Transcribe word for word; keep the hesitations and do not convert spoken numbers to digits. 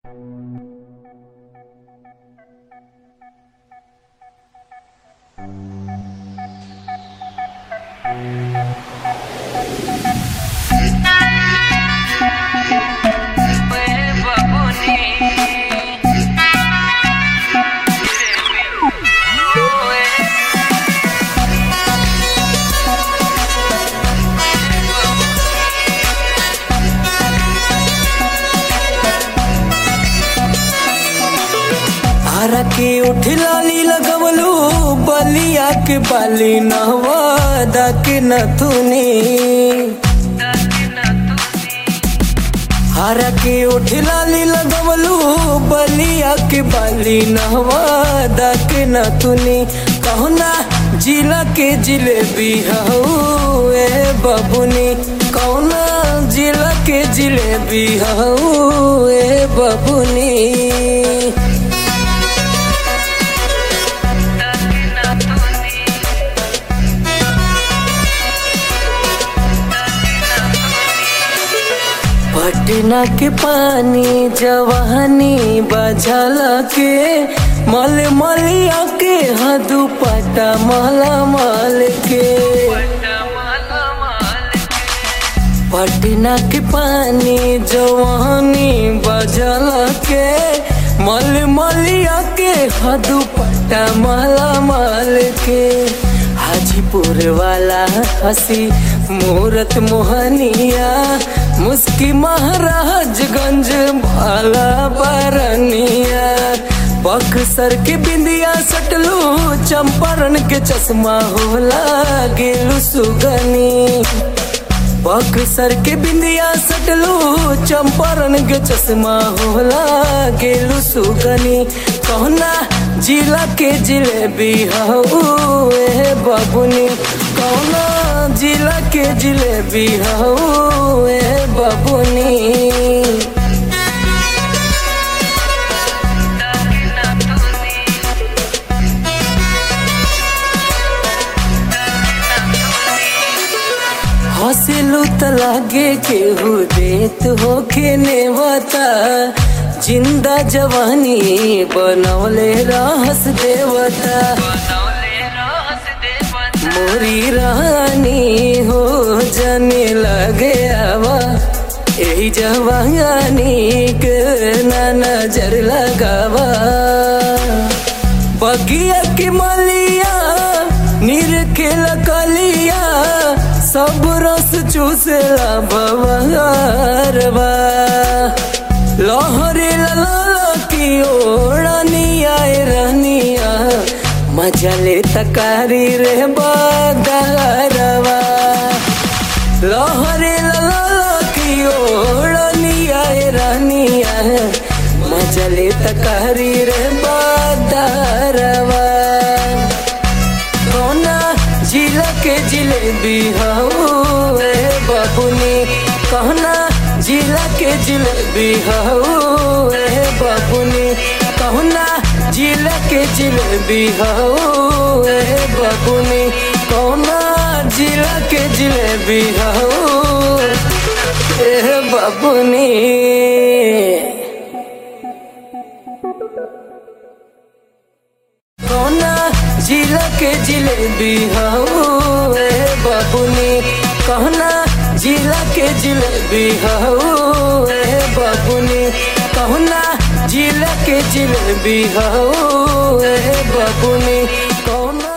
हरा के उठ लाली लगवलू बलिया के बाली नहवादा के नथुनी। हरा के उठ लाली लगवलू बलिया के बाली नहवादा के नथुनी। कहना जिला के जिलेबी हऊ ए बबुनी, कहना जिला के जिलेबी हऊ ए बबुनी। पटना के पानी जवानी बझला के मल मलिया के हदू पटा माला माल के। पटना के पानी जवानी बझला के मल मलिया के हदू पटा माला माल के। हाजीपुर वाला हसी मूरत मोहनिया मुस्की महाराजगंज भाला बरनिया। बक्सर के बिंदिया सटलू चंपारण के चश्मा होला गेलू सुगनी। बक्सर के बिंदिया सटलू चंपारण के चश्मा होला गेलू सुगनी। कहना जिला के जिलेबी हऊ ए बबुनी, कहना जिला के जिलेबी हऊ ए बबुनी। हंसलू त लागे केहू देत होके नेवता, जिंदा जवानी बनौले रहस देवता। मोरी रानी हो जाने लगे आवा यही जवानी के ना नजर लगावा। बगिया की मलिया नीर के लकलिया सब रस चूसला बवारवा। लहरे लाला की ओढ़निया रहनिया मजा ले तकारी रे बदरवा। लहरे लाला की ओढ़निया रहनिया मजा ले तकारी रे बदरवा। कौना जिला के जिलेबी हऊ ए बबुनी, कहना जिला के जिलेबी हऊ ए बबुनी, कहना जिला के जिलेबी हऊ ए बबुनी, कहना जिला के जिलेबी हऊ ए बबुनी। कहना जिला के जिलेबी हऊ ए बबुनी, कहना जिला के जिलेबी हऊ ए बबुनी, कहना जिला के जिलेबी हऊ ए बबुनी, कहना।